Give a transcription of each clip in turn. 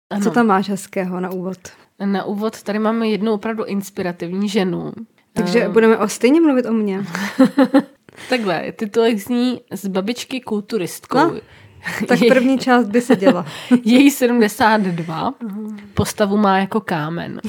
Ano. Co tam máš hezkého na úvod? Na úvod tady máme jednu opravdu inspirativní ženu. Takže budeme stejně mluvit o mně. Takhle, titulek zní Z babičky kulturistkou. No, tak první část by se děla. Její 72, postavu má jako kámen.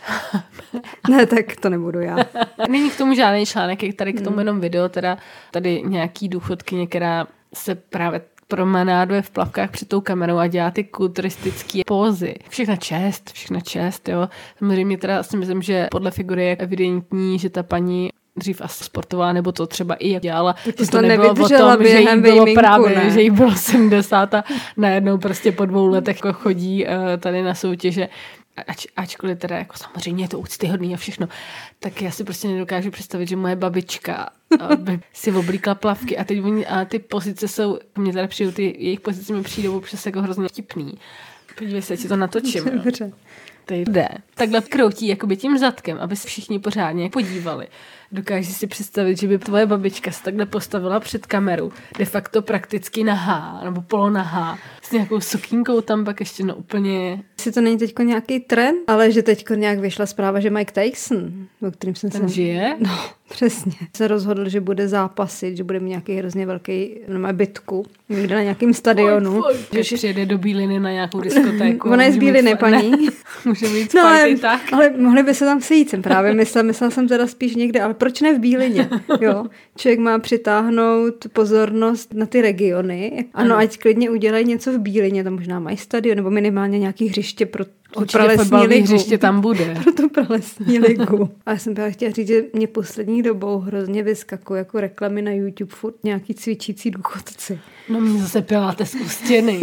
Ne, tak to nebudu já. Není k tomu žádný článek, je tady k tomu jenom video, teda tady nějaký důchodkyně, která se právě promenáduje v plavkách před tou kamerou a dělá ty kulturistické pózy. Všechna čest, jo. Samozřejmě teda si myslím, že podle figury je evidentní, že ta paní dřív asi sportovala, nebo to třeba i dělala. To nebylo o tom, že jí bylo právě, že jí bylo 70 a najednou prostě po 2 letech jako chodí tady na soutěže. Ačkoliv teda jako samozřejmě je to úctyhodný a všechno, tak já si prostě nedokážu představit, že moje babička by si oblíkla plavky a teď a ty pozice jsou, mně tady přijdou, ty jejich pozice mi přijdou přes jako hrozně vtipný. Podívej se, ti to natočím. Dobře. Tady jde. Takhle kroutí jakoby tím zadkem, aby se všichni pořádně podívali. Dokážeš si představit, že by tvoje babička se takhle postavila před kameru, de facto prakticky nahá, nebo polonahá, s nějakou sukínkou tam pak ještě úplně... Jestli to není teďko nějaký trend, ale že teďko nějak vyšla zpráva, že Mike Tyson, o kterým jsem Ten žije? No, přesně. Se rozhodl, že bude zápasit, že bude mít nějaký hrozně velký bitku někde na nějakým stadionu. Že přijede do Bíliny na nějakou diskotéku. Ona je z Bíliny, paní. Může mít fighty tak. Ale mohli by se tam sejít, jsem právě myslela jsem teda spíš někde, ale proč ne v Bílině? Jo? Člověk má přitáhnout pozornost na ty regiony. Ano, ať klidně udělají něco v Bílině, tam možná mají stadion, nebo minimálně nějaký hřiště pro tu pralesní ligu. Hřiště tam bude. Pro tu pralesní ligu. A já jsem právě chtěla říct, že mě poslední dobou hrozně vyskakují jako reklamy na YouTube furt nějaký cvičící důchodci. No mě zase pilates u stěny.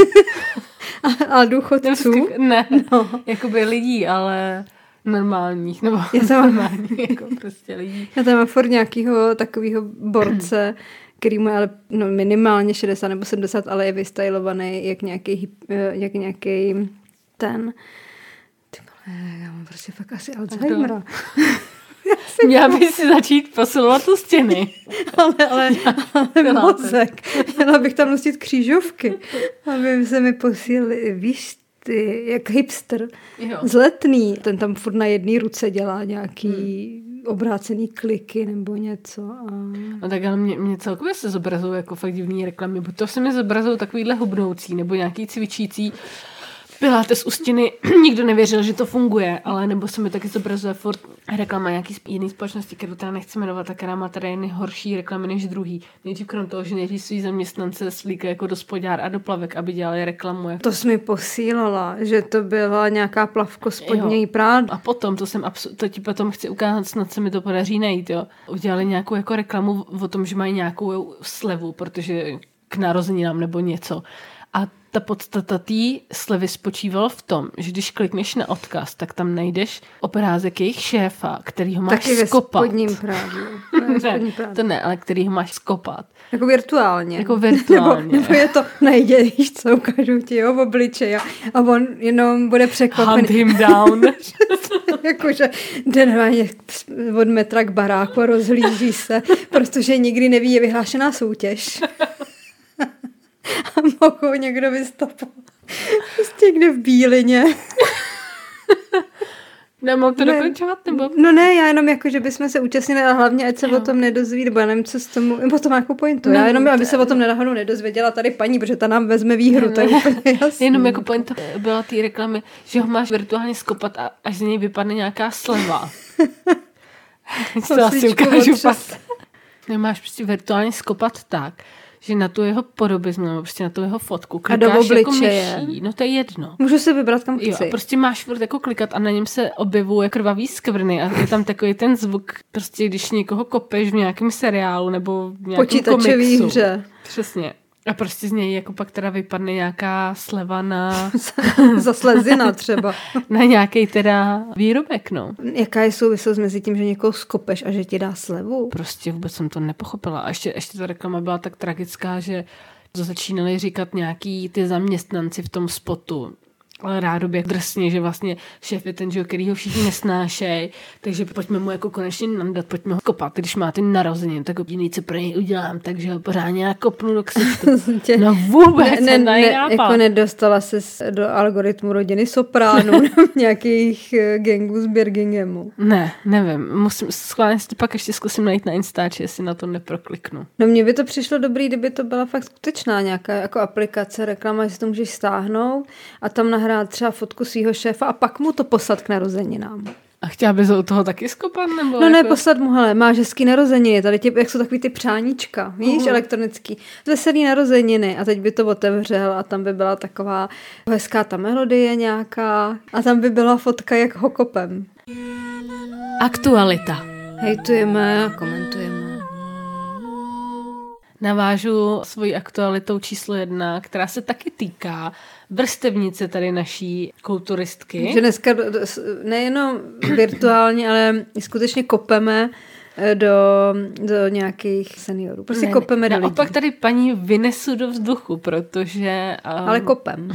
A důchodců? Ne, no. Jakoby lidí, ale normálních, nebo normálních, jako prostě lidí. Já tam mám furt nějakýho takového borce, který mu je ale minimálně 60 nebo 70, ale je vystylovaný jak nějaký ten... Já mám prostě fakt asi Alzheimera. Měla bych si začít posilovat tu stěny. ale mozek. Měla bych tam nosit křížovky, aby se mi posílili, víš, ty, jak hipster, zletný. Ten tam furt na jedné ruce dělá nějaký obrácený kliky nebo něco. No tak ale mě celkově se zobrazují jako fakt divný reklamy, buď to se mi zobrazují takovýhle hubnoucí nebo nějaký cvičící pilates u stěny. Nikdo nevěřil, že to funguje, ale nebo se mi taky zobrazuje furt reklama nějaký jiný společnosti, kterou teda nechci jmenovat, tak která má tady nejhorší reklamy než druhý. Nejdřív krom toho, že nejdřív svý zaměstnance slíkají jako do spodňár a do plavek, aby dělali reklamu. To jsi mi posílala, že to byla nějaká plavko spodní prád. A potom, to ti potom chci ukázat, snad se mi to podaří najít, jo. Udělali nějakou jako reklamu o tom, že mají nějakou slevu, protože k narozeninám nebo něco. A ta podstata té slevy spočívala v tom, že když klikneš na odkaz, tak tam najdeš obrázek jejich šéfa, který ho máš taky skopat. Taky ve spodním právu. To ne, ale který ho máš skopat. Jako virtuálně. Nebo je to, nejde, víš co, ukážu ti jeho obličej a on jenom bude překvapený. Hunt him down. Jakože jde normálně od metra k baráku a rozhlíží se, protože nikdy neví, je vyhlášená soutěž. A mohou někdo vystopovat. Prostě někde v Bílině. Nemám to dokončovat, nebo? No ne, já jenom jako, že bychom se účastnili a hlavně, ať se o tom nedozví, nebo já nevím, co s tomu, nebo to má jako pointu. Já jenom, aby se o tom náhodou nedozvěděla tady paní, protože ta nám vezme výhru, to je úplně jasný. Jenom jako pointa byla té reklamy, že ho máš virtuálně skopat a až z něj vypadne nějaká sleva. To asi ukážu pak. Máš prostě virtuálně skopat tak, že na tu jeho podobizmu, nebo prostě na tu jeho fotku klikáš jako myší. No to je jedno. Můžu si vybrat, kam chci. Jo, a prostě máš furt jako klikat a na něm se objevují krvavý skvrny a je tam takový ten zvuk, prostě když někoho kopeš v nějakém seriálu nebo v nějakém počítačový hře. Přesně. A prostě z něj jako pak teda vypadne nějaká sleva na... Za slezina třeba. Na nějaký teda výrobek, no. Jaká je souvislost mezi tím, že někoho skopeš a že ti dá slevu? Prostě vůbec jsem to nepochopila. A ještě ta reklama byla tak tragická, že začínali říkat nějaký ty zaměstnanci v tom spotu, ale rádoby drsně, že vlastně šéf je ten, že, který ho všichni nesnášej, takže pojďme mu jako konečně nandat, pojďme ho kopat, když má ty narozeniny, tak jediný, co pro něj udělám, takže ho pořádně nakopnu do ksichtu. No vůbec jako nedostala se do algoritmu rodiny Sopránů nějakých gangů z Birminghamu. Ne, nevím. Musím schválně si to pak ještě zkusím najít na Instači, jestli na to neprokliknu. No mně by to přišlo dobrý, kdyby to byla fakt skutečná nějaká jako aplikace, reklama, že si to můžeš stáhnout a tam nahrát třeba fotku svýho šéfa a pak mu to poslat k narozeninám. A chtěla bys u toho taky skopat? Nebo no jako... ne, poslat mu, hele, máš hezký narozeniny, tady jak jsou takový ty přáníčka, víš, elektronický, veselý narozeniny a teď by to otevřel a tam by byla taková hezká ta melodie nějaká a tam by byla fotka jak ho kopem. Aktualita. Hejtujeme a komentujeme. Navážu svojí aktualitou číslo 1, která se taky týká vrstevnice tady naší kulturistky. Že dneska nejenom virtuálně, ale skutečně kopeme do nějakých seniorů. Prostě kopeme do lidí. Naopak tady paní vynesu do vzduchu, protože... ale kopem.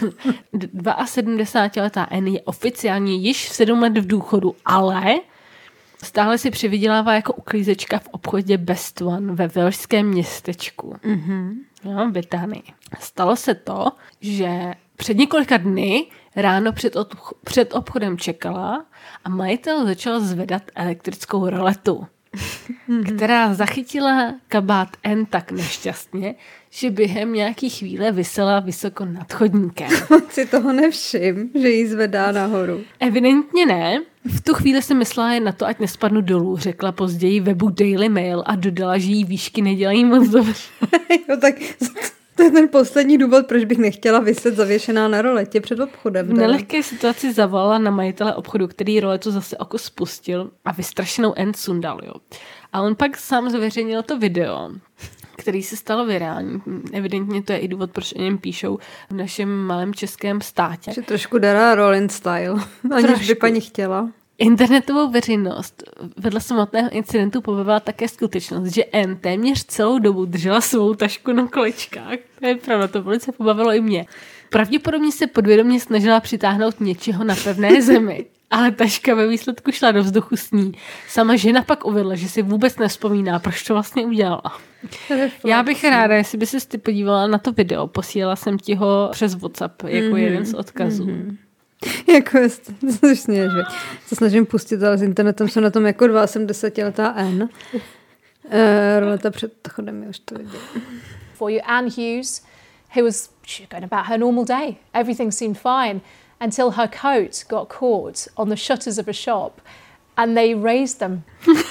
72letá Anne je oficiálně již 7 let v důchodu, ale... stále si přivydělává jako uklízečka v obchodě Best One ve velšském městečku. No, v Británii. Stalo se to, že před několika dny ráno před obchodem čekala a majitel začal zvedat elektrickou roletu, která zachytila kabát N tak nešťastně, že během nějaký chvíle visela vysoko nad chodníkem. Si toho nevšim, že jí zvedá nahoru. Evidentně ne. V tu chvíli jsem myslela jen na to, ať nespadnu dolů, řekla později webu Daily Mail a dodala, že jí výšky nedělají moc dobře. Jo, tak to je ten poslední důvod, proč bych nechtěla viset zavěšená na roletě před obchodem. V nelehké situaci zavolala na majitele obchodu, který roletu zase oko spustil a vystrašenou N sundal. Jo. A on pak sám zveřejnil to video, který se stalo virální. Evidentně to je i důvod, proč o něm píšou v našem malém českém státě. Že trošku Dara Rolling style, aniž by paní chtěla. Internetovou veřejnost vedle samotného incidentu pobavila také skutečnost, že N téměř celou dobu držela svou tašku na kolečkách. To je pravda, to velice pobavilo i mě. Pravděpodobně se podvědomě snažila přitáhnout něčeho na pevné zemi, ale taška ve výsledku šla do vzduchu s ní. Sama žena pak uvedla, že si vůbec nevzpomíná, proč to vlastně udělala. Já bych ráda, jestli by ses ty podívala na to video, posílala jsem ti ho přes WhatsApp jako jeden z odkazů. Jako se snažím pustit, ale s internetem jsem na tom jako 72letá N. Roleta před chodem, už to vidím. For you, Anne Hughes, who was going about her normal day. Everything seemed fine until her coat got caught on the shutters of a shop and they raised them.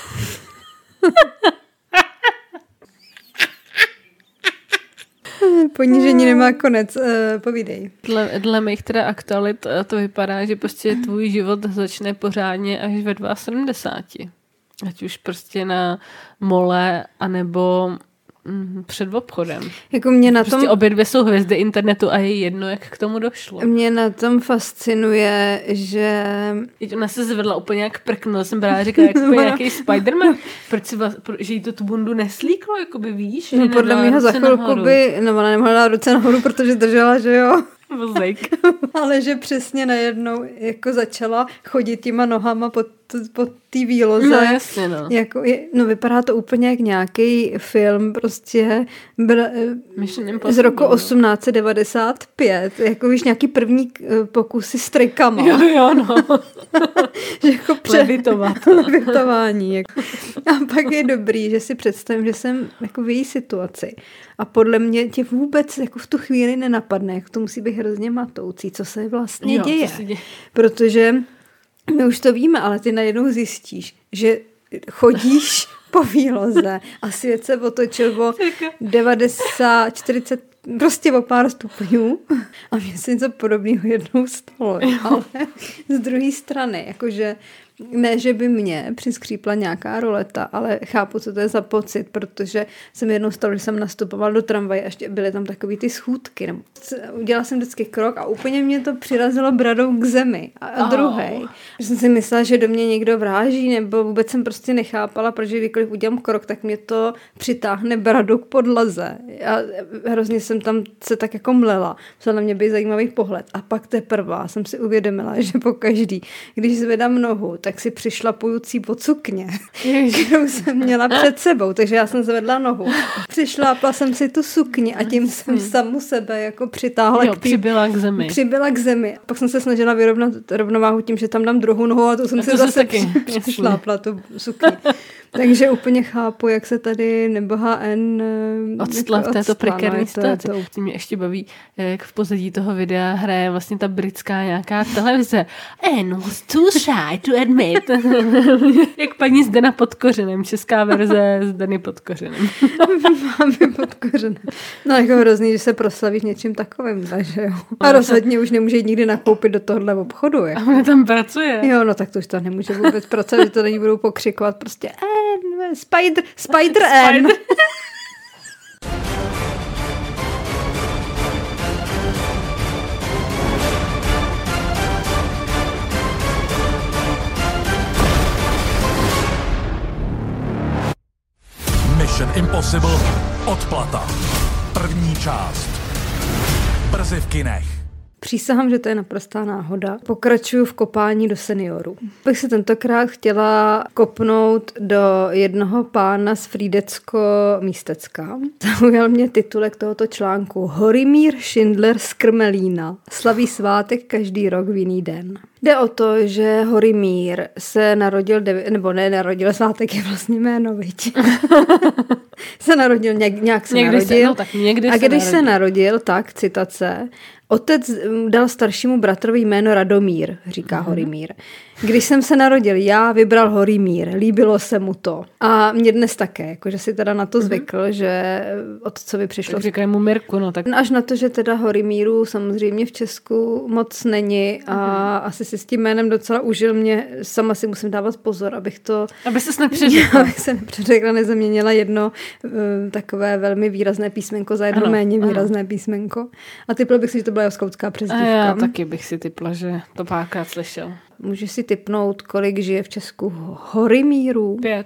Ponížení nemá konec, povídej. Dle mých teda aktualit to vypadá, že prostě tvůj život začne pořádně až ve 72. Ať už prostě na mole, anebo před obchodem. Jako mě na prostě obě dvě jsou hvězdy internetu a je jedno, jak k tomu došlo. Mě na tom fascinuje, že... Ona se zvedla úplně jak prknula, jsem právě říkala, jak nějaký Spiderman. Proč si že jí to tu bundu neslíklo, jakoby víš? No podle mě za chvilku by... No ona nemohla dát ruce nahoru, protože držela, že jo? Vozejk. Ale že přesně najednou jako začala chodit těma nohama po té výloze. No jasně, no. Jako vypadá to úplně jak nějaký film prostě z roku 1895. Jako víš, nějaký první pokusy s trikama. Jo, no. Že jako levitování. A pak je dobrý, že si představím, že jsem jako v její situaci. A podle mě tě vůbec jako v tu chvíli nenapadne, jak to musí být hrozně matoucí, co se vlastně děje. Protože my už to víme, ale ty najednou zjistíš, že chodíš po výloze a svět se otočil o 90, 40, prostě o pár stupňů a mně se něco podobného jednou stalo. Ale z druhé strany, jakože Ne, že by mě přiskřípla nějaká roleta, ale chápu, co to je za pocit, protože jsem jednou stala, že jsem nastupovala do tramvaje a ještě byly tam takový ty schůdky. Udělala jsem vždycky krok a úplně mě to přirazilo bradou k zemi. A druhej. Že jsem si myslela, že do mě někdo vráží, nebo vůbec jsem prostě nechápala, protože kdykoliv udělám krok, tak mě to přitáhne bradou k podlaze. A hrozně jsem tam se tak jako mlela. Musel na mě být zajímavý pohled. A pak teprve jsem si uvědomila, že pokaždý, když zvedám nohu, tak si přišlapující po sukně, kterou jsem měla před sebou. Takže já jsem zvedla nohu. Přišlápla jsem si tu sukni a tím jsem samu sebe jako přitáhla přibyla k zemi. Pak jsem se snažila vyrovnat rovnováhu tím, že tam dám druhou nohu a to jsem si zase přišlápla tu sukni. Takže úplně chápu, jak se tady neboha N odstla v této prekérní situaci. To mě ještě baví, jak v pozadí toho videa hraje vlastně ta britská nějaká televize. N was too shy to admit. Jak paní Zdena Podkořenem, česká verze Zdeny Podkořenem. Máme Podkořenem. No jako hrozný, že se proslavíš něčím takovým, takže jo. A rozhodně už nemůže jít nikdy nakoupit do tohohle obchodu. Jako. A ona tam pracuje. Jo, no tak to už to nemůže vůbec pracovat, že to není budou pokřikovat prostě Spider N. Mission Impossible Odplata. První část. Brzy v kinech. Přísahám, že to je naprostá náhoda. Pokračuju v kopání do seniorů. Bych se tentokrát chtěla kopnout do jednoho pána z Frýdecko-Místecka. Zaujal mě titulek tohoto článku. Horimír Schindler z Krmelína slaví svátek každý rok v jiný den. Jde o to, že Horimír se narodil, narodil, svátek je vlastně jméno, viď? se narodil, nějak se někdy narodil. A když se narodil, tak, citace, otec dal staršímu bratrovi jméno Radomír, říká Horimír. Když jsem se narodil já, vybral Horimír, líbilo se mu to. A mě dnes také, jakože si teda na to zvykl, že otcovi přišlo... Tak říkají mu Mirku, no tak... Až na to, že teda Horimíru samozřejmě v Česku moc není a asi si s tím jménem docela užil mě. Sama si musím dávat pozor, abych to... Aby ses nepředřekla. Abych se nepředřekla, nezaměnila jedno takové velmi výrazné písmenko za jedno méně výrazné písmenko. A typla bych si, že to byla jeho skautská přezdívka. A já taky bych si typla, že to párkrát slyšel. Můžeš si tipnout, kolik žije v Česku Horimírů? 5.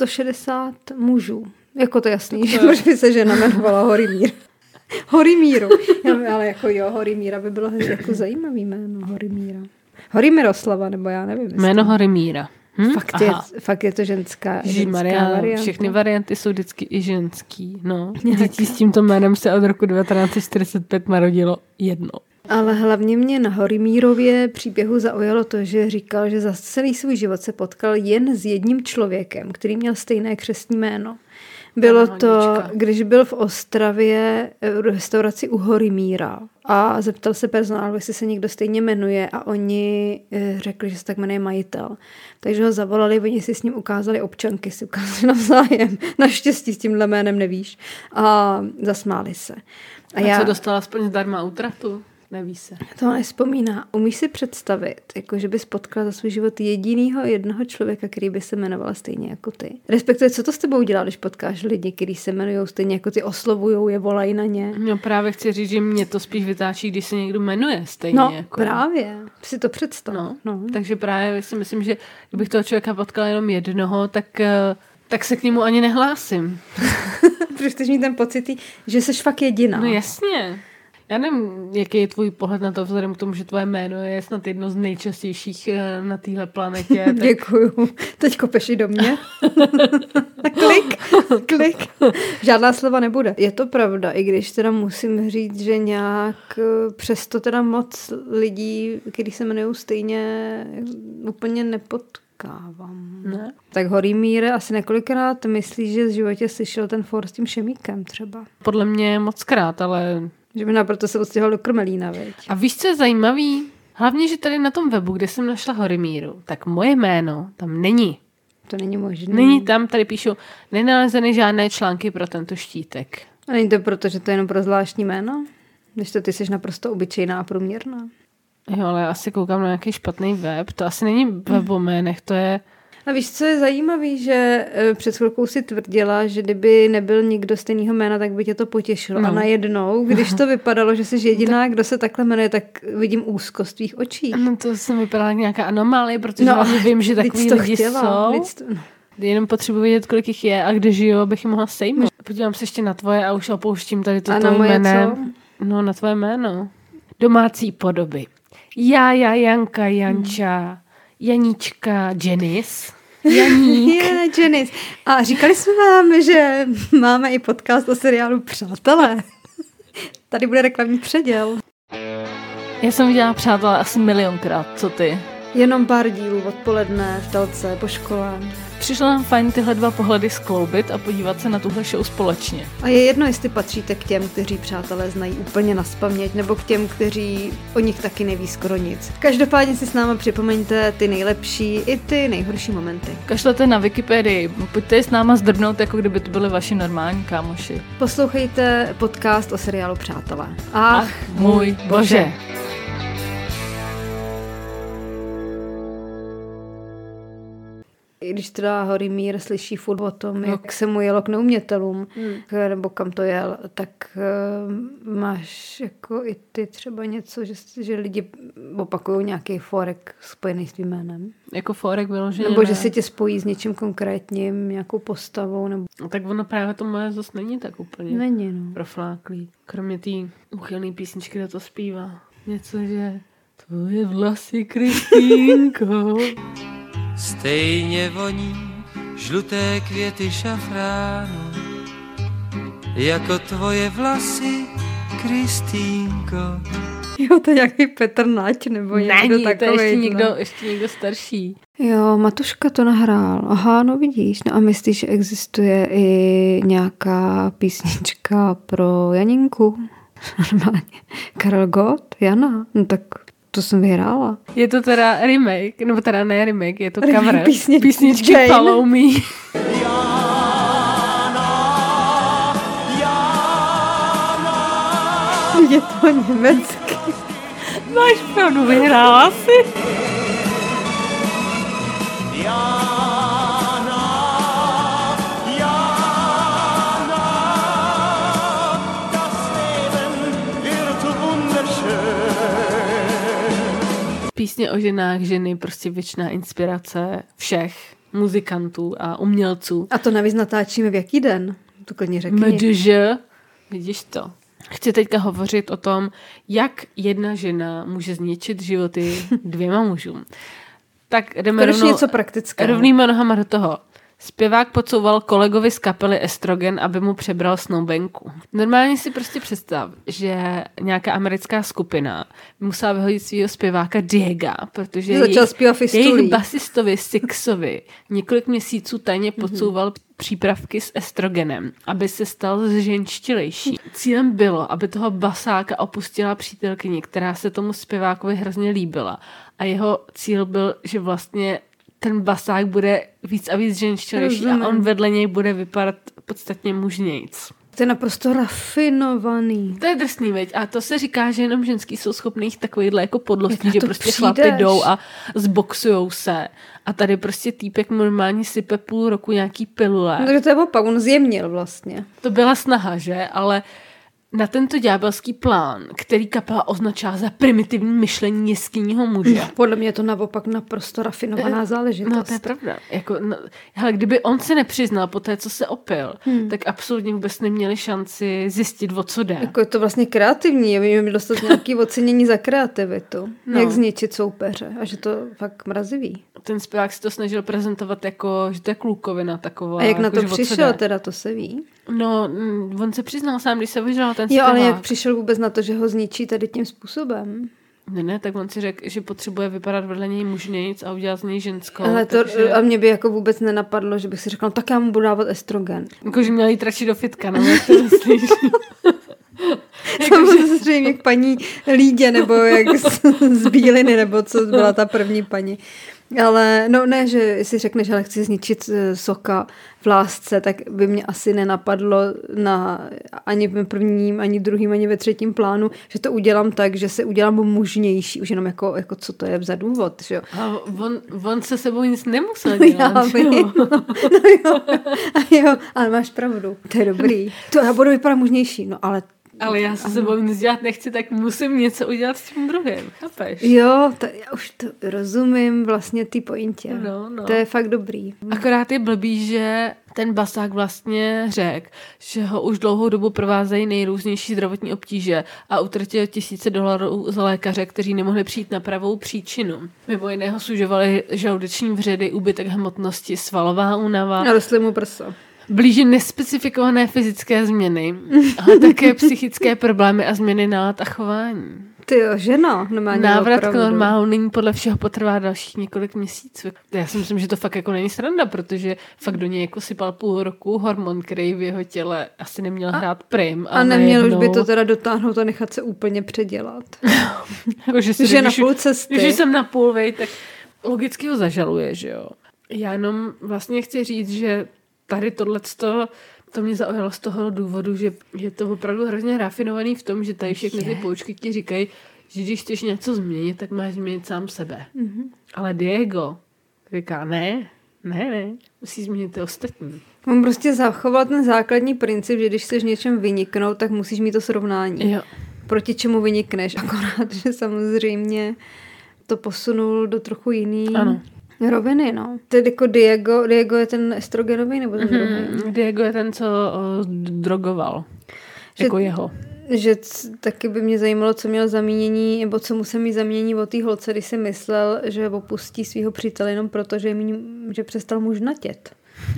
160 mužů. Jako to jasný, že už by se žena jmenovala Horimír. Horimíru. Ale jako jo, Horimíra by bylo jako zajímavý jméno Horimíra. Horimiroslava, nebo já nevím. Jméno Horimíra. Fakt je to ženská varianta. Všechny varianty jsou vždycky i ženský. No. Dětí s tímto jménem se od roku 1945 narodilo 1. Ale hlavně mě na Horimírově příběhu zaujalo to, že říkal, že za celý svůj život se potkal jen s jedním člověkem, který měl stejné křestní jméno. Bylo to, když byl v Ostravě v restauraci u Horimíra a zeptal se personálu, jestli se někdo stejně jmenuje a oni řekli, že se tak jmenuje majitel. Takže ho zavolali, oni si s ním ukázali občanky, si ukázali navzájem. Naštěstí s tímhle jménem nevíš. A zasmáli se. A co dostala aspoň zdarma útratu? Neví se. To nespomíná. Umíš si představit, jako že bys potkala za svůj život jednoho člověka, který by se jmenoval stejně jako ty? Respektive, co to s tebou dělá, když potkáš lidi, kteří se jmenují stejně jako ty, oslovujou je, volají na ně? No právě chci říct, že mě to spíš vytáčí, když se někdo jmenuje stejně. No jako... právě. Si to představ. No. Takže právě si myslím, že kdybych toho člověka potkala jenom jednoho, tak se k němu ani nehlásím. Protože chceš mít ten pocit, že jsi fakt jediná. No jasně. Já nevím, jaký je tvůj pohled na to, vzhledem k tomu, že tvoje jméno je snad jedno z nejčastějších na téhle planetě. Tak... Děkuju. Teď kopeš i do mě. Klik. Žádná slova nebude. Je to pravda, i když teda musím říct, že nějak přesto teda moc lidí, kteří se jmenují stejně, úplně nepotkávám. Ne? Tak Horimíre asi několikrát myslíš, že v životě slyšel ten for s tím Šemíkem třeba. Podle mě mockrát, ale... Že by proto se odstěhoval do Krmelína, veď. A víš, co je zajímavý? Hlavně, že tady na tom webu, kde jsem našla Horimíru, tak moje jméno tam není. To není možné. Není tam, tady píšu, nenalezeny žádné články pro tento štítek. A není to proto, že to je jenom pro zvláštní jméno? Když to ty jsi naprosto obyčejná a průměrná. Jo, ale já asi koukám na nějaký špatný web. To asi není web o jménech, to je... A víš, co je zajímavý, že před chvilkou si tvrdila, že kdyby nebyl nikdo stejného jména, tak by tě to potěšilo. No. A najednou, když to vypadalo, že jsi jediná, kdo se takhle jmenuje, tak vidím úzkost v tvých očích. No to jsem vypadala jak nějaká anomálie, protože vím, že takový lidi jsou. Jenom potřebuji vědět, kolik jich je a kde žijou, abych je mohla sejmout. Podívám se ještě na tvoje a už opouštím tady to tvoje jméno. No, na tvoje jméno. Domácí podoby. Jája, Janka, Janča, Janíčka, Janice. Janík. Janice. A říkali jsme vám, že máme i podcast o seriálu Přátelé. Tady bude reklamní předěl. Já jsem viděla Přátelé asi milionkrát, co ty? Jenom pár dílů odpoledne, v telce, po škole. Přišlo nám fajn tyhle dva pohledy skloubit a podívat se na tuhle show společně. A je jedno, jestli patříte k těm, kteří Přátelé znají úplně naspaměť, nebo k těm, kteří o nich taky neví skoro nic. Každopádně si s náma připomeňte ty nejlepší i ty nejhorší momenty. Kašlete na Wikipedii, pojďte s náma zdrbnout, jako kdyby to byly vaši normální kámoši. Poslouchejte podcast o seriálu Přátelé. Ach můj bože. I když teda Horymír slyší furt o tom, jak se mu jelo k neumětelům, nebo kam to jel, tak máš jako i ty třeba něco, že lidi opakují nějaký forek spojený s tvým jménem. Jako forek vyloženě. Nebo že se tě spojí s něčím konkrétním, nějakou postavou. Nebo... Tak ono právě to moje zase není tak úplně není, no. Profláklý. Kromě té uchylné písničky, kde to zpívá. Něco, že tvoje vlasy, Kristýnko. Stejně voní žluté květy šafránu, jako tvoje vlasy, Kristýnko. Jo, to je nějaký Petr Nať, nebo někdo takový. To je ještě někdo starší. Jo, Matuška to nahrál. Aha, no vidíš. No a myslíš, že existuje i nějaká písnička pro Janinku? Normálně. Karel Gott, Jana. No tak... To jsem vyhrála. Je to teda remake, nebo teda ne remake, je to cover písničky Follow Me. Je to německy. Máš pravdu, vyhrála si. Písně o ženách, ženy, prostě věčná inspirace všech muzikantů a umělců. A to navíc natáčíme v jaký den? To klidně řekni. Mdže, vidíš to. Chci teďka hovořit o tom, jak jedna žena může zničit životy dvěma mužům. Tak jdeme něco praktického. Rovnýma nohama do toho. Zpěvák podsouval kolegovi z kapely Estrogen, aby mu přebral snoubenku. Normálně si prostě představ, že nějaká americká skupina musela vyhodit svého zpěváka Diega, protože jejich basistovi Sixovi několik měsíců tajně podsouval přípravky s estrogenem, aby se stal zženštilejší. Cílem bylo, aby toho basáka opustila přítelkyně, která se tomu zpěvákovi hrozně líbila. A jeho cíl byl, že vlastně ten basák bude víc a víc ženštilejší a on vedle něj bude vypadat podstatně mužnějc. To je naprosto rafinovaný. To je drsný, veď. A to se říká, že jenom ženský jsou schopný takovýhle jako podlostí, že prostě chlapi jdou a zboxujou se. A tady prostě týpek normálně sype půl roku nějaký pilule. No to je opak, on zjemnil vlastně. To byla snaha, že? Ale na tento ďábelský plán, který kapela označila za primitivní myšlení jeskyního muže. Podle mě je to naopak naprosto rafinovaná záležitost. No to je pravda. Jako, hele, kdyby on se nepřiznal po té, co se opil, tak absolutně vůbec neměli šanci zjistit, o co jde. Jako je to vlastně kreativní. Měli dostat nějaké ocenění za kreativitu. No. Jak zničit soupeře. A že to fakt mrazivý. Ten zpěvák si to snažil prezentovat jako, že to je klukovina taková. A jak jako, na to přišel teda, to se ví? No, on se přiznal sám, když se vyžral ten zpěvák. Jo, ale jak přišel vůbec na to, že ho zničí tady tím způsobem? Ne, tak on si řekl, že potřebuje vypadat vedle něj mužnějc a udělat z něj ženskou. Ale to, takže... A mě by jako vůbec nenapadlo, že bych si řekla, no tak já mu budu dávat estrogen. Jakože měla jít radši do fitka, no, jak to myslíš? Samozřejmě k paní Lídě, nebo jak z Bíliny, nebo co byla ta první paní. Ale no ne, že si řekneš, ale chci zničit soka v lásce, tak by mě asi nenapadlo ani v prvním, ani druhým, ani ve třetím plánu, že to udělám tak, že se udělám mužnější, už jenom jako co to je za důvod, že jo. A on se sebou nic nemusel dělat, jo, ale máš pravdu, to je dobrý. To já budu vypadat mužnější, no ale já se sebou nic dělat nechci, tak musím něco udělat s tím druhým, chápeš? Jo, já už to rozumím vlastně té pointě. No. To je fakt dobrý. Akorát je blbý, že ten basák vlastně řekl, že ho už dlouhou dobu provázejí nejrůznější zdravotní obtíže a utratil $1000 za lékaře, kteří nemohli přijít na pravou příčinu. Mimo jiného sužovali žaludeční vředy, úbytek hmotnosti, svalová únava. A rostly mu prsa. Blíže nespecifikované fyzické změny, ale také psychické problémy a změny nálad a chování. Tyjo, žena. Návrat k normálu nyní podle všeho potrvá dalších několik měsíců. Já si myslím, že to fakt jako není sranda, protože fakt do něj jako sypal půl roku hormon, který v jeho těle asi neměl hrát prim. A neměl už by to teda dotáhnout a nechat se úplně předělat. Jako, že na půl cesty. Když jsem na půl, tak logicky ho zažaluje, že jo. Já jenom vlastně chci říct, že tady tohleto, to mě zaujalo z toho důvodu, že je to opravdu hrozně rafinovaný v tom, že tady všechny ty poučky ti říkají, že když chceš něco změnit, tak máš změnit sám sebe. Mm-hmm. Ale Diego říká, ne, musí změnit ty ostatní. On prostě zachoval ten základní princip, že když chceš něčem vyniknout, tak musíš mít to srovnání. Jo. Proti čemu vynikneš. Akorát, že samozřejmě to posunul do trochu jiný roviny, no. Tedy jako Diego je ten estrogenový nebo ten druhý? Diego je ten, co drogoval. Jako jeho. Že taky by mě zajímalo, co měl zamínění, nebo co musel mít zamínění o té holce, když si myslel, že opustí svého přítele jenom proto, že přestal mužnatět.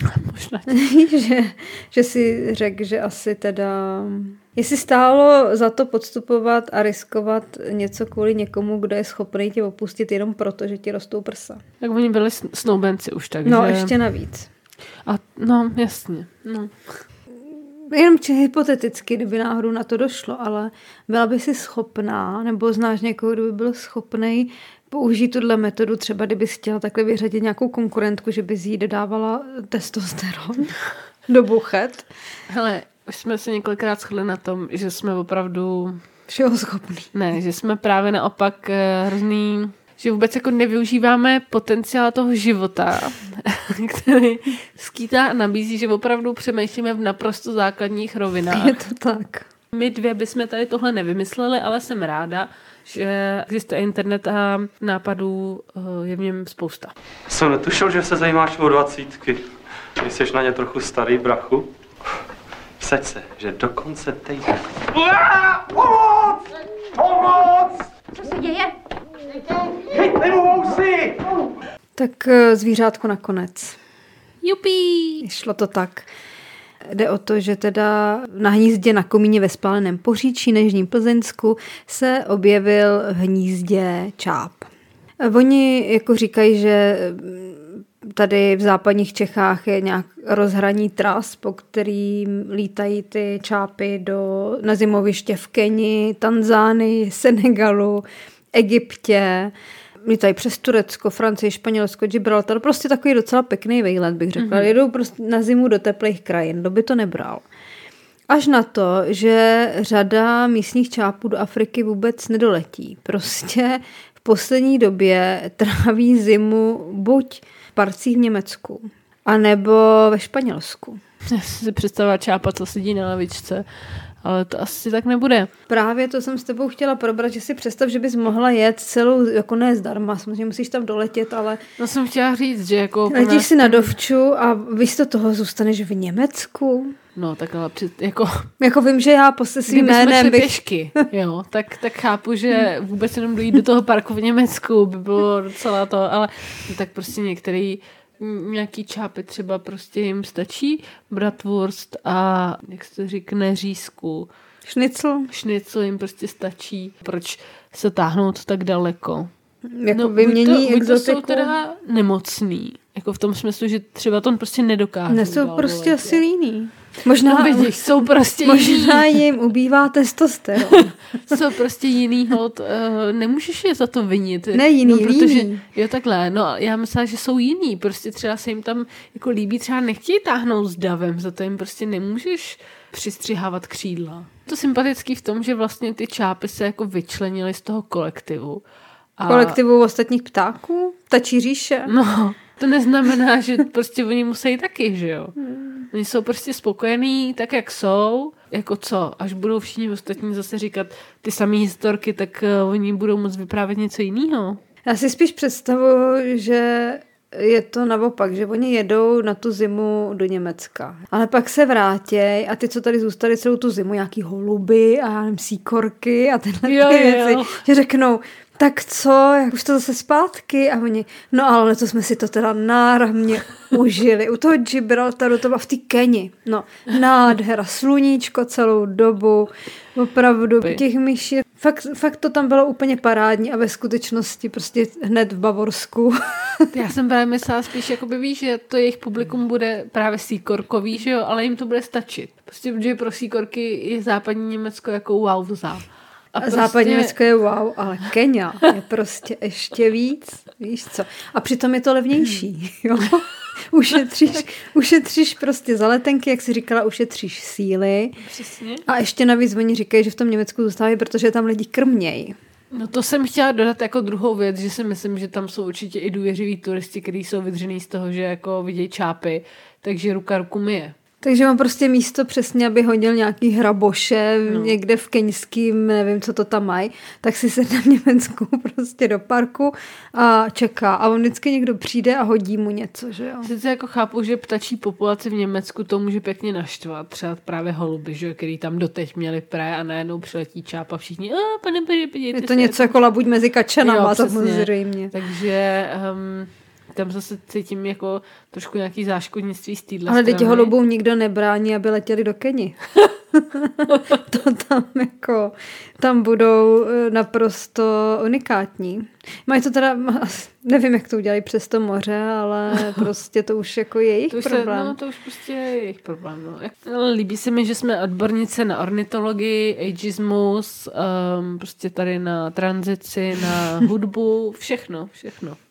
že si řekl, že asi teda... Jestli stálo za to podstupovat a riskovat něco kvůli někomu, kdo je schopný tě opustit jenom proto, že ti rostou prsa. Tak oni byli snoubenci už tak, no, že... ještě navíc. A no, jasně. No. Jenom hypoteticky, kdyby náhodou na to došlo, ale byla by si schopná, nebo znáš někoho, kdo by byl schopný použít tuhle metodu, třeba kdyby chtěla takhle vyřadit nějakou konkurentku, že by jí dodávala testosteron do buchet. Hele, už jsme se několikrát shodli na tom, že jsme opravdu... všeho schopný. Ne, že jsme právě naopak hrozný... Že vůbec jako nevyužíváme potenciál toho života, který skýtá a nabízí, že opravdu přemýšlíme v naprosto základních rovinách. Je to tak. My dvě bychom tady tohle nevymysleli, ale jsem ráda, že existuje internet a nápadů je v něm spousta. Jsem netušil, že se zajímáš o 20. Když jsi na ně trochu starý, brachu. Vsaď se, že do konce týdne... Pomoc! Pomoc! Co se děje? Chytli mu vousy! Tak zvířátko nakonec. Jupí! Šlo to tak. Jde o to, že teda na hnízdě na komíně ve spáleném Poříčí na Jižním Plzeňsku se objevil v hnízdě čáp. Oni jako říkají, že tady v západních Čechách je nějak rozhraní tras, po kterým lítají ty čápy na zimoviště v Keni, Tanzánii, Senegalu, Egyptě, lítají přes Turecko, Francii, Španělsko, Gibraltar, prostě takový docela pěkný výlet, bych řekla. Jedou prostě na zimu do teplých krajin, kdo by to nebral. Až na to, že řada místních čápů do Afriky vůbec nedoletí. Prostě v poslední době tráví zimu buď v parcích v Německu, anebo ve Španělsku. Já si představila čápa, co sedí na lavičce, ale to asi tak nebude. Právě to jsem s tebou chtěla probrat, že si představ, že bys mohla jet celou, jako ne zdarma, samozřejmě musíš tam doletět, ale... No jsem chtěla říct, že jako... Letíš si na dovču a místo toho zůstaneš v Německu. No tak ale jako... Jako vím, že já po svým jménem bych... pěšky, jo, tak chápu, že vůbec jenom dojít do toho parku v Německu by bylo docela to, ale tak prostě nějaký čápy třeba prostě jim stačí bratwurst a jak se to říkne, řízku. Šnicl jim prostě stačí. Proč se táhnout tak daleko? Jako vymění exotiku. To jsou teda nemocný. Jako v tom smyslu, že třeba to prostě nedokážou. Nesou prostě asi líný. Možná, no vidíš, jsou prostě možná jim ubývá testosteron. Jsou prostě jiný hod, nemůžeš je za to vinit. Ne jiný, no, protože, jiný. Jo, takhle, no já myslím, že jsou jiný, prostě třeba se jim tam jako líbí, třeba nechtějí táhnout s davem, za to jim prostě nemůžeš přistřihávat křídla. To sympatický v tom, že vlastně ty čápy se jako vyčlenily z toho kolektivu. Kolektivu ostatních ptáků? Ptačí říše? No, to neznamená, že prostě oni musí taky, že jo. Oni jsou prostě spokojení tak, jak jsou. Jako co? Až budou všichni ostatní zase říkat ty samé historky, tak oni budou moct vyprávět něco jiného. Já si spíš představuji, že je to naopak, že oni jedou na tu zimu do Německa. Ale pak se vrátěj a ty, co tady zůstali celou tu zimu, nějaký holuby a síkorky a tyhle věci, že řeknou, tak co, jak už to zase zpátky? A oni, no ale to jsme si to teda náramně užili. U toho Gibraltaru to bylo v té Keni. No, nádhera, sluníčko celou dobu, opravdu těch myší. Fakt to tam bylo úplně parádní a ve skutečnosti prostě hned v Bavorsku. Já jsem právě myslela spíš, jakoby víš, že to jejich publikum bude právě síkorkový, že jo, ale jim to bude stačit. Prostě, protože pro síkorky je západní Německo jako wowza. A prostě... západní Německo je wow, ale Kenia je prostě ještě víc, víš co. A přitom je to levnější, jo. Ušetříš prostě za letenky, jak jsi říkala, ušetříš síly. Přesně. A ještě navíc oni říkají, že v tom Německu zůstávají, protože tam lidi krmějí. No to jsem chtěla dodat jako druhou věc, že si myslím, že tam jsou určitě i důvěřiví turisti, kteří jsou vydřený z toho, že jako vidějí čápy, takže ruka ruku myje. Takže mám prostě místo přesně, aby hodil nějaký hraboše někde v keňským, nevím, co to tam mají, tak si sedne v Německu prostě do parku a čeká. A on vždycky někdo přijde a hodí mu něco, že jo. Sice jako chápu, že ptačí populaci v Německu to může pěkně naštvat, třeba právě holuby, že, který tam doteď měli a najednou přiletí čáp a všichni, pane, podívejte je to se, něco jako labuť mezi kačanama, samozřejmě. Takže... tam zase cítím jako trošku nějaký záškodnictví z téhle ale strany. teď holubům nikdo nebrání, aby letěli do Keni. To tam jako, tam budou naprosto unikátní. Mají to teda, nevím, jak to udělají přes to moře, ale prostě to už jako je jejich problém. To už prostě je jejich problém. No. Líbí se mi, že jsme odbornice na ornitologii, ageismus, prostě tady na tranzici, na hudbu, všechno.